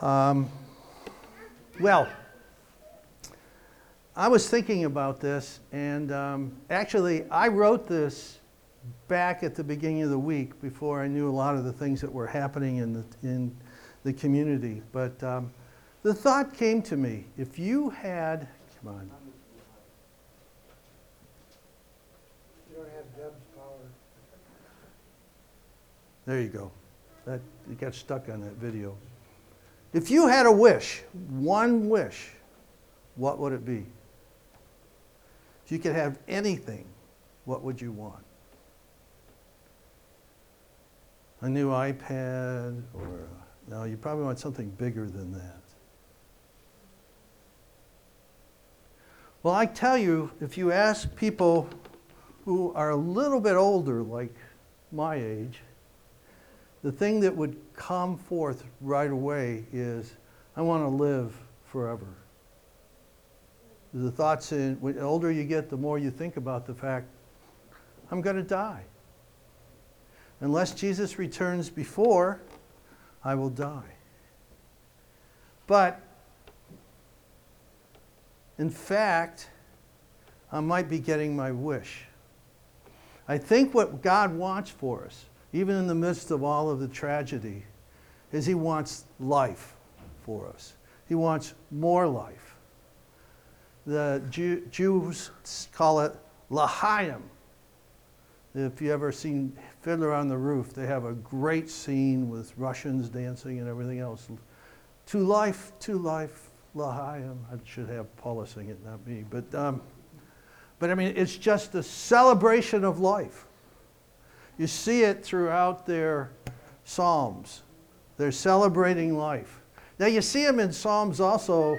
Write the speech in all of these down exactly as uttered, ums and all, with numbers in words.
Um, well, I was thinking about this, and um, actually I wrote this back at the beginning of the week before I knew a lot of the things that were happening in the, in the community. But um, the thought came to me, if you had, come on. You don't have Deb's power. There you go. That, it got stuck on that video. If you had a wish, one wish, what would it be? If you could have anything, what would you want? A new iPad, or no, you probably want something bigger than that. Well, I tell you, if you ask people who are a little bit older, like my age, the thing that would come forth right away is, I want to live forever. The thoughts in, the older you get, the more you think about the fact, I'm going to die. Unless Jesus returns before, I will die. But, in fact, I might be getting my wish. I think what God wants for us, even in the midst of all of the tragedy, is He wants life for us. He wants more life. The Jew, Jews call it L'chaim. If you ever seen Fiddler on the Roof, they have a great scene with Russians dancing and everything else. To life, to life, L'chaim. I should have Paula sing it, not me. But, um, but I mean, it's just a celebration of life. You see it throughout their Psalms. They're celebrating life. Now you see them in Psalms also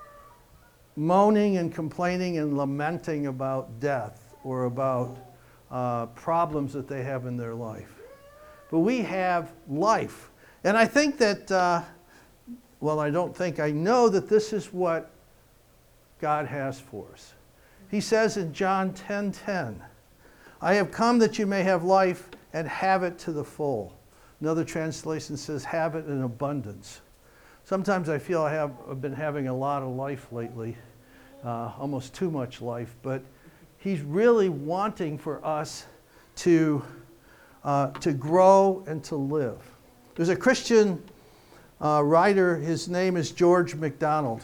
moaning and complaining and lamenting about death or about uh, problems that they have in their life. But we have life. And I think that, uh, well, I don't think, I know that this is what God has for us. He says in John ten ten, I have come that you may have life and have it to the full. Another translation says, have it in abundance. Sometimes I feel I have I've been having a lot of life lately, uh, almost too much life, but He's really wanting for us to, uh, to grow and to live. There's a Christian uh, writer, his name is George MacDonald,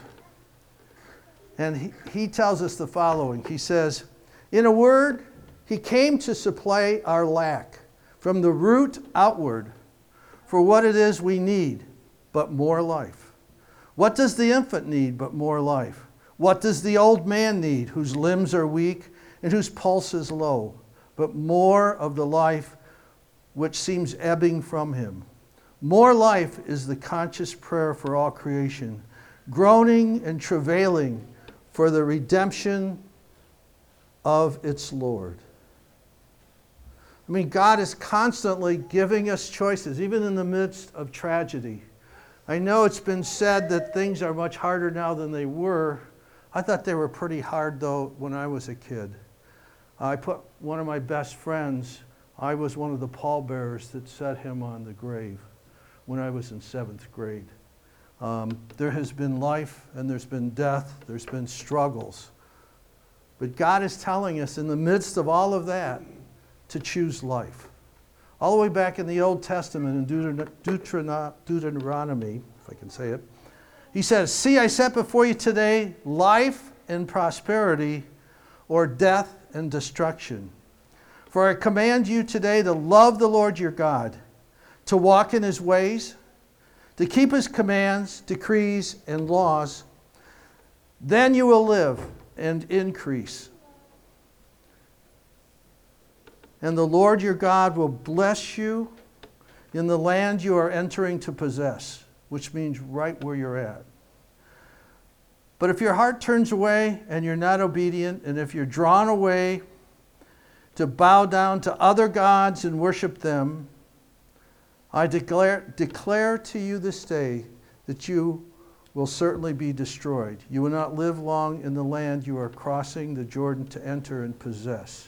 and he, he tells us the following. He says, in a word, He came to supply our lack from the root outward for what it is we need, but more life. What does the infant need but more life? What does the old man need whose limbs are weak and whose pulse is low, but more of the life which seems ebbing from him? More life is the conscious prayer for all creation, groaning and travailing for the redemption of its Lord. I mean, God is constantly giving us choices, even in the midst of tragedy. I know it's been said that things are much harder now than they were. I thought they were pretty hard, though, when I was a kid. I put one of my best friends, I was one of the pallbearers that set him on the grave when I was in seventh grade. Um, there has been life and there's been death, there's been struggles. But God is telling us in the midst of all of that to choose life. All the way back in the Old Testament in Deuteronomy, if I can say it, He says, see, I set before you today life and prosperity, or death and destruction. For I command you today to love the Lord your God, to walk in His ways, to keep His commands, decrees, and laws. Then you will live and increase. And the Lord your God will bless you in the land you are entering to possess, which means right where you're at. But if your heart turns away and you're not obedient, and if you're drawn away to bow down to other gods and worship them, I declare, declare to you this day that you will certainly be destroyed. You will not live long in the land you are crossing the Jordan to enter and possess.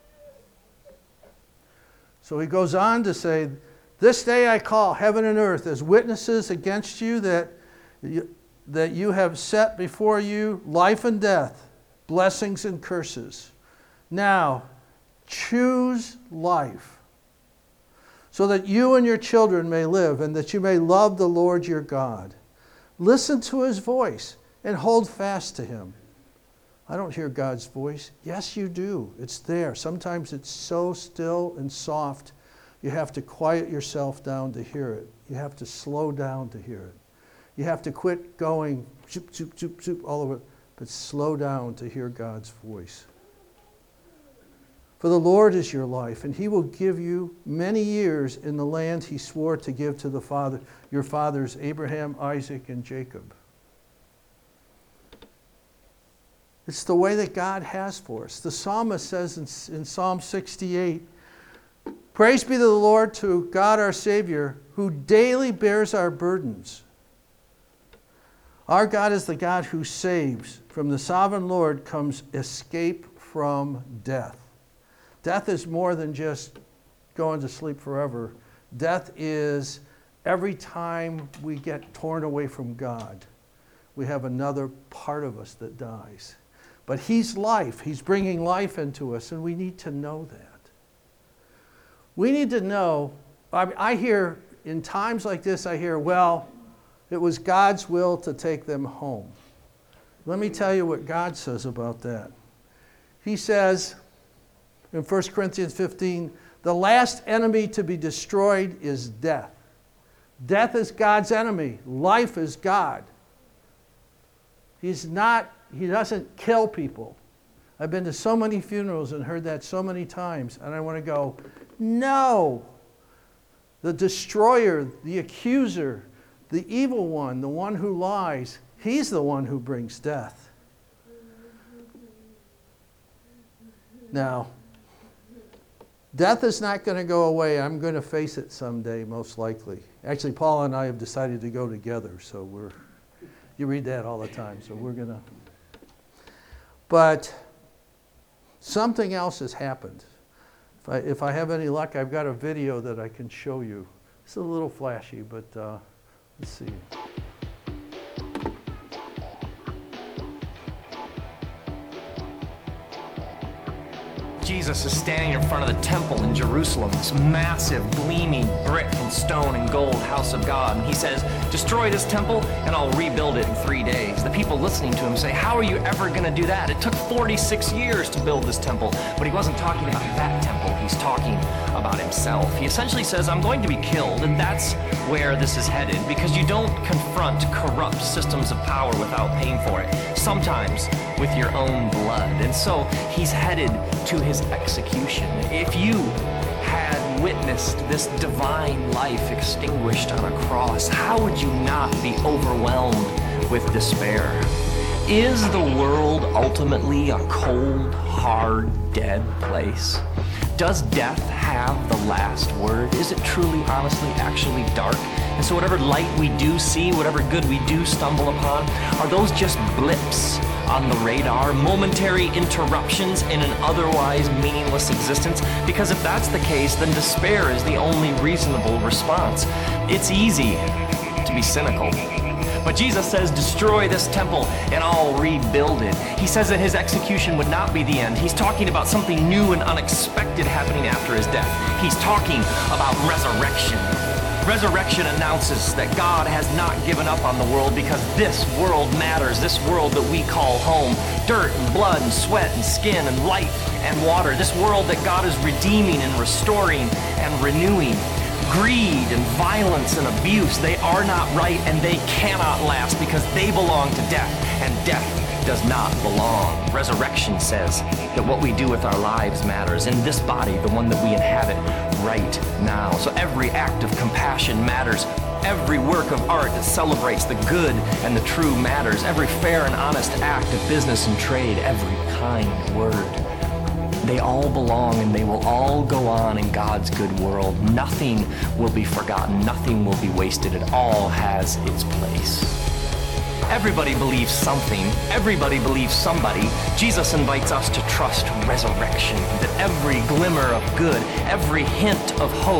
So he goes on to say, this day I call heaven and earth as witnesses against you that you, that you have set before you life and death, blessings and curses. Now, choose life, so that you and your children may live, and that you may love the Lord your God. Listen to his voice and hold fast to him. I don't hear God's voice. Yes, you do. It's there. Sometimes it's so still and soft, you have to quiet yourself down to hear it. You have to slow down to hear it. You have to quit going zoop, zoop, zoop, zoop all over, but slow down to hear God's voice. For the Lord is your life, and he will give you many years in the land he swore to give to the father, your fathers, Abraham, Isaac, and Jacob. It's the way that God has for us. The psalmist says in, in Psalm sixty-eight, praise be to the Lord, to God our Savior, who daily bears our burdens. Our God is the God who saves. From the sovereign Lord comes escape from death. Death is more than just going to sleep forever. Death is every time we get torn away from God, we have another part of us that dies. But he's life. He's bringing life into us, and we need to know that. We need to know, I, I hear, in times like this, I hear, well, it was God's will to take them home. Let me tell you what God says about that. He says in First Corinthians fifteen, the last enemy to be destroyed is death. Death is God's enemy. Life is God. He's not, he doesn't kill people. I've been to so many funerals and heard that so many times, and I want to go, no. The destroyer, the accuser, the evil one, the one who lies, he's the one who brings death. Now, death is not going to go away. I'm going to face it someday, most likely. Actually, Paula and I have decided to go together, so we're, you read that all the time, so we're going to. But something else has happened. If I, if I have any luck, I've got a video that I can show you. It's a little flashy, but uh, let's see. Jesus is standing in front of the temple in Jerusalem, this massive, gleaming brick and stone and gold house of God. And he says, destroy this temple and I'll rebuild it in three days. The people listening to him say, how are you ever going to do that? It took forty-six years to build this temple. But he wasn't talking about that temple. He's talking about himself. He essentially says, I'm going to be killed, and that's where this is headed, because you don't confront corrupt systems of power without paying for it, sometimes with your own blood. And so he's headed to his execution. If you had witnessed this divine life extinguished on a cross, how would you not be overwhelmed with despair? Is the world ultimately a cold, hard, dead place? Does death have the last word? Is it truly, honestly, actually dark? And so whatever light we do see, whatever good we do stumble upon, are those just blips on the radar, momentary interruptions in an otherwise meaningless existence? Because if that's the case, then despair is the only reasonable response. It's easy to be cynical. But Jesus says, destroy this temple and I'll rebuild it. He says that his execution would not be the end. He's talking about something new and unexpected happening after his death. He's talking about resurrection. Resurrection announces that God has not given up on the world, because this world matters, this world that we call home. Dirt and blood and sweat and skin and light and water. This world that God is redeeming and restoring and renewing. Greed and violence and abuse, they are not right and they cannot last, because they belong to death, and death does not belong. Resurrection says that what we do with our lives matters, in this body, the one that we inhabit right now. So every act of compassion matters. Every work of art that celebrates the good and the true matters. Every fair and honest act of business and trade, every kind word. They all belong, and they will all go on in God's good world. Nothing will be forgotten. Nothing will be wasted. It all has its place. Everybody believes something. Everybody believes somebody. Jesus invites us to trust resurrection, that every glimmer of good, every hint of hope,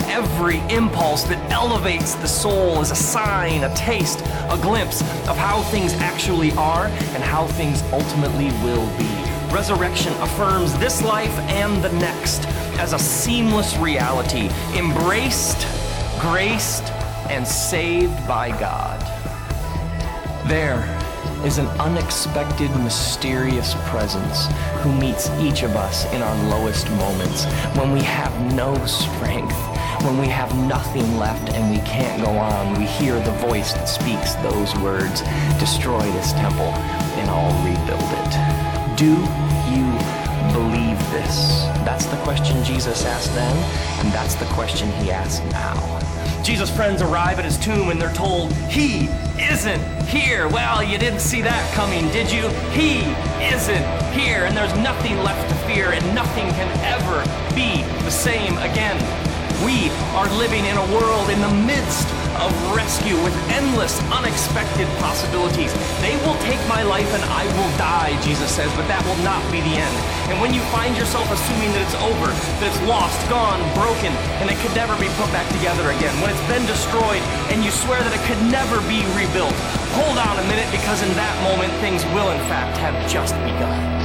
every impulse that elevates the soul is a sign, a taste, a glimpse of how things actually are and how things ultimately will be. Resurrection affirms this life and the next as a seamless reality, embraced, graced, and saved by God. There is an unexpected, mysterious presence who meets each of us in our lowest moments, when we have no strength, when we have nothing left and we can't go on. We hear the voice that speaks those words, "Destroy this temple and I'll rebuild it." Do you believe this? That's the question Jesus asked then, and that's the question he asks now. Jesus' friends arrive at his tomb and they're told, "He isn't here." Well, you didn't see that coming, did you? He isn't here, and there's nothing left to fear, and nothing can ever be the same again. We are living in a world in the midst of rescue with endless, unexpected possibilities. They will take my life and I will die, Jesus says, but that will not be the end. And when you find yourself assuming that it's over, that it's lost, gone, broken, and it could never be put back together again, when it's been destroyed and you swear that it could never be rebuilt, hold on a minute, because in that moment things will in fact have just begun.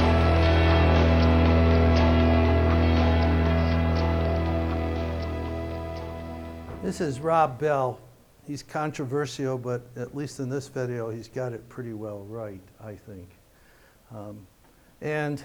This is Rob Bell. He's controversial, but at least in this video, he's got it pretty well right, I think. Um, and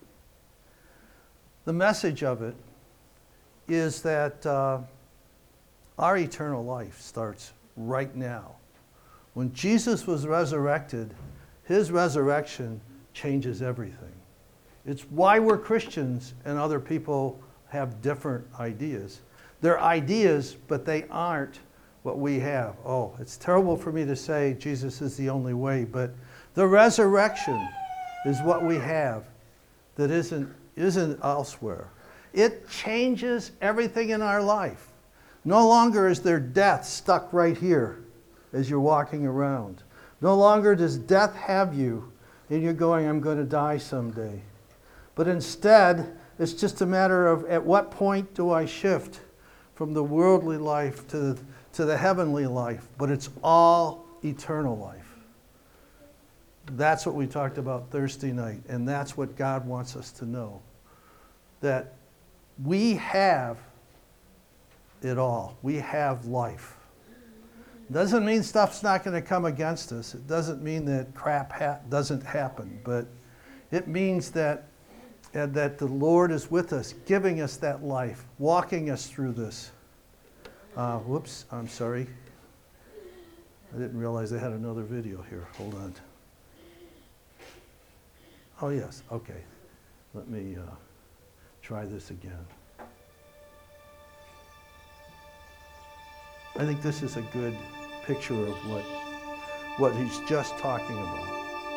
the message of it is that uh, our eternal life starts right now. When Jesus was resurrected, his resurrection changes everything. It's why we're Christians and other people have different ideas. They're ideas, but they aren't what we have. Oh, it's terrible for me to say Jesus is the only way, but the resurrection is what we have that isn't, isn't elsewhere. It changes everything in our life. No longer is there death stuck right here as you're walking around. No longer does death have you and you're going, "I'm going to die someday." But instead, it's just a matter of at what point do I shift from the worldly life to the, to the heavenly life, but it's all eternal life. That's what we talked about Thursday night, and that's what God wants us to know, that we have it all. We have life. Doesn't mean stuff's not going to come against us. It doesn't mean that crap ha- doesn't happen, but it means that and that the Lord is with us, giving us that life, walking us through this. Uh, whoops, I'm sorry. I didn't realize I had another video here. Hold on. Oh, yes, okay. Let me uh, try this again. I think this is a good picture of what, what he's just talking about.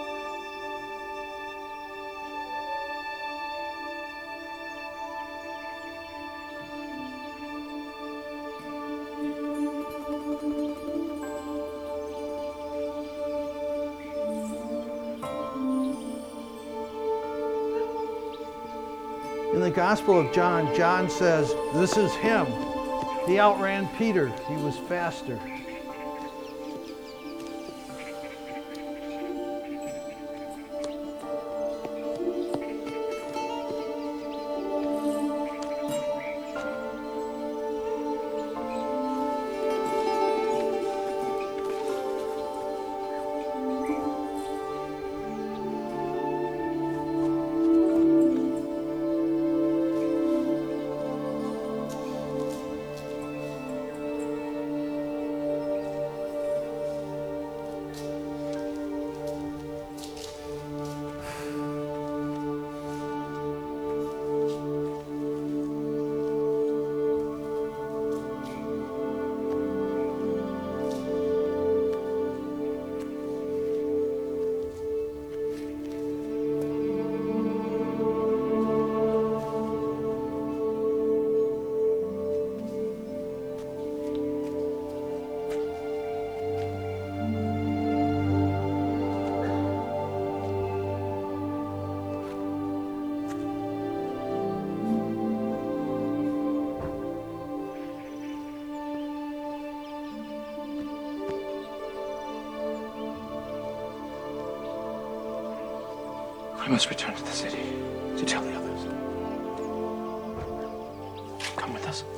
In the Gospel of John, John says, this is him. He outran Peter. He was faster. We must return to the city to tell the others. Come with us.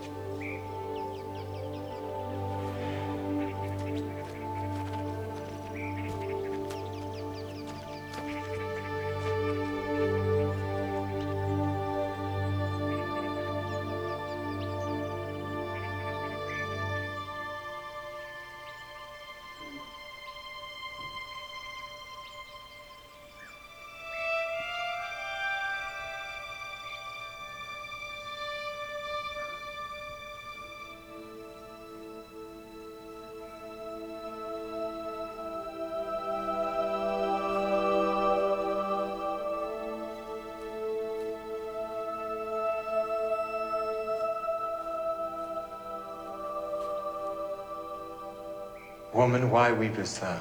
Woman, why weepest thou?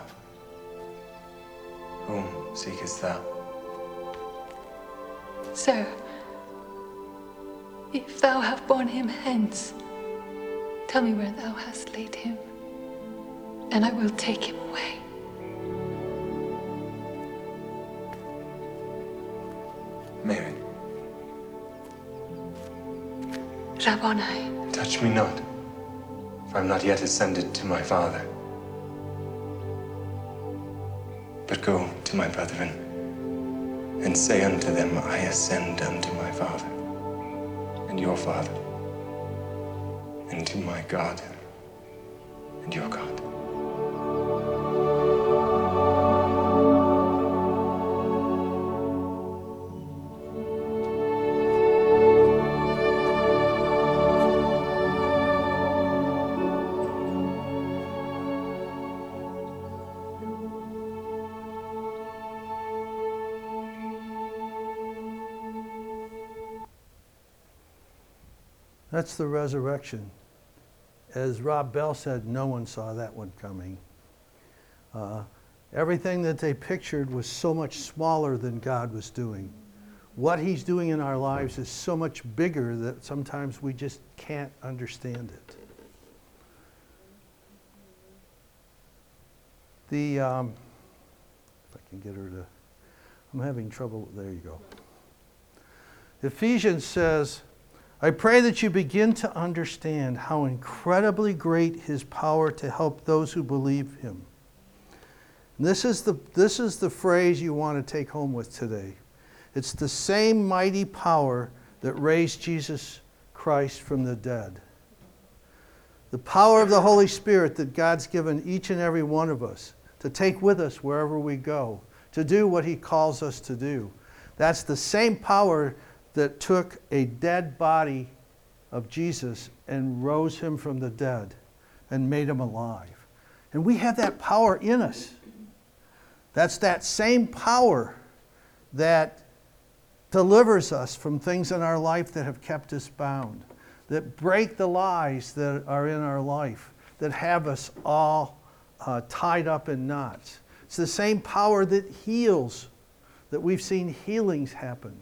Whom seekest thou? Sir, if thou have borne him hence, tell me where thou hast laid him, and I will take him away. Mary, Rabboni, touch me not, for I am not yet ascended to my Father. But go to my brethren, and say unto them, I ascend unto my Father, and your Father, and to my God, and your God. That's the resurrection. As Rob Bell said, no one saw that one coming. Uh, everything that they pictured was so much smaller than God was doing. What he's doing in our lives is so much bigger that sometimes we just can't understand it. The, um, if I can get her to, I'm having trouble, there you go. Ephesians says, I pray that you begin to understand how incredibly great his power to help those who believe him. And this is the, this is the phrase you want to take home with today. It's the same mighty power that raised Jesus Christ from the dead. The power of the Holy Spirit that God's given each and every one of us to take with us wherever we go, to do what he calls us to do. That's the same power that took a dead body of Jesus and rose him from the dead and made him alive. And we have that power in us. That's that same power that delivers us from things in our life that have kept us bound, that break the lies that are in our life, that have us all uh, tied up in knots. It's the same power that heals, that we've seen healings happen.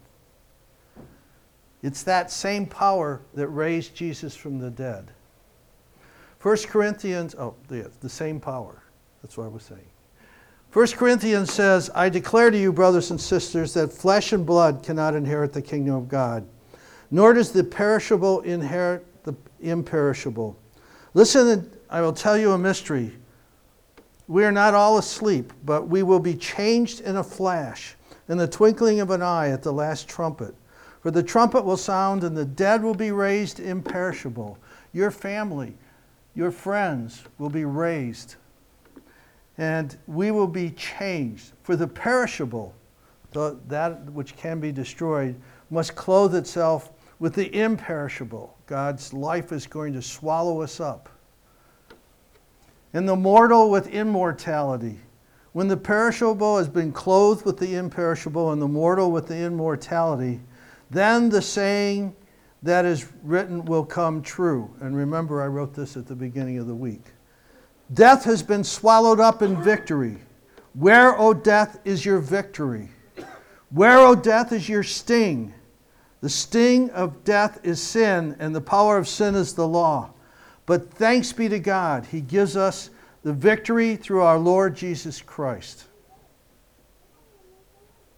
It's that same power that raised Jesus from the dead. First Corinthians, oh, the, the same power. That's what I was saying. First Corinthians says, I declare to you, brothers and sisters, that flesh and blood cannot inherit the kingdom of God, nor does the perishable inherit the imperishable. Listen, I will tell you a mystery. We are not all asleep, but we will be changed in a flash, in the twinkling of an eye at the last trumpet. For the trumpet will sound, and the dead will be raised imperishable. Your family, your friends will be raised. And we will be changed. For the perishable, the, that which can be destroyed, must clothe itself with the imperishable. God's life is going to swallow us up. And the mortal with immortality. When the perishable has been clothed with the imperishable, and the mortal with the immortality, then the saying that is written will come true. And remember, I wrote this at the beginning of the week. Death has been swallowed up in victory. Where, O death, is your victory? Where, O death, is your sting? The sting of death is sin, and the power of sin is the law. But thanks be to God, he gives us the victory through our Lord Jesus Christ.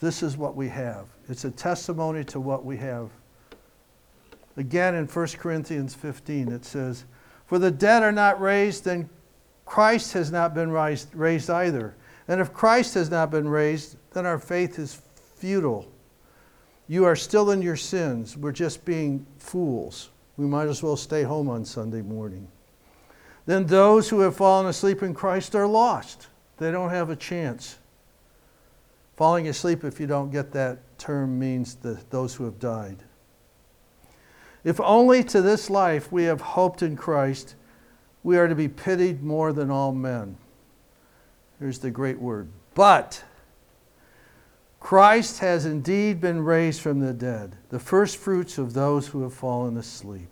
This is what we have. It's a testimony to what we have. Again, in First Corinthians fifteen, it says, "For the dead are not raised, then Christ has not been raised, raised either. And if Christ has not been raised, then our faith is futile. You are still in your sins. We're just being fools. We might as well stay home on Sunday morning. Then those who have fallen asleep in Christ are lost." They don't have a chance. Falling asleep, if you don't get that term, means the, those who have died. "If only to this life we have hoped in Christ, we are to be pitied more than all men." Here's the great word. "But Christ has indeed been raised from the dead, the first fruits of those who have fallen asleep."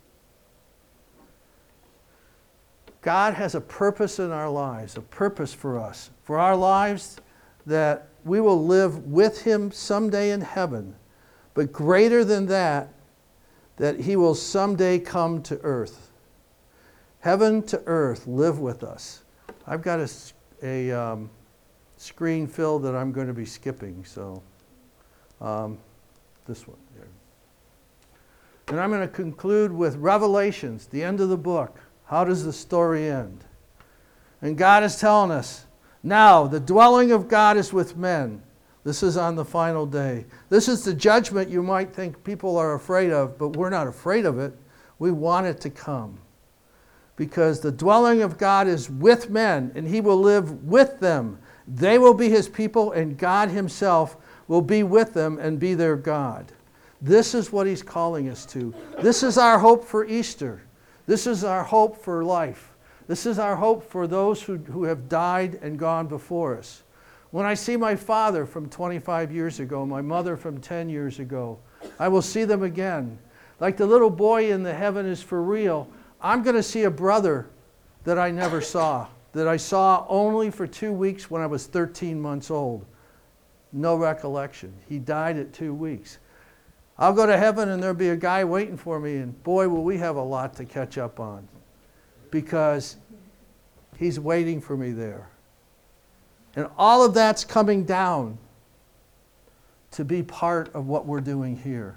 God has a purpose in our lives, a purpose for us, for our lives, that we will live with Him someday in heaven. But greater than that, that He will someday come to earth. Heaven to earth, live with us. I've got a, a um, screen fill that I'm going to be skipping, so um, this one there. And I'm going to conclude with Revelations, the end of the book. How does the story end? And God is telling us, now the dwelling of God is with men. This is on the final day. This is the judgment you might think people are afraid of, but we're not afraid of it. We want it to come. Because the dwelling of God is with men, and He will live with them. They will be His people, and God Himself will be with them and be their God. This is what He's calling us to. This is our hope for Easter. This is our hope for life. This is our hope for those who, who have died and gone before us. When I see my father from twenty-five years ago, my mother from ten years ago, I will see them again. Like the little boy in the Heaven is for Real, I'm going to see a brother that I never saw, that I saw only for two weeks when I was thirteen months old. No recollection. He died at two weeks. I'll go to heaven and there'll be a guy waiting for me, and boy, will we have a lot to catch up on, because He's waiting for me there. And all of that's coming down to be part of what we're doing here.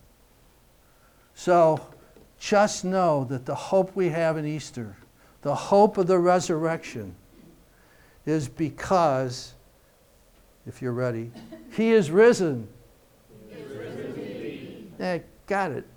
So just know that the hope we have in Easter, the hope of the resurrection, is because, if you're ready, He is risen. He is risen indeed. Yeah, got it.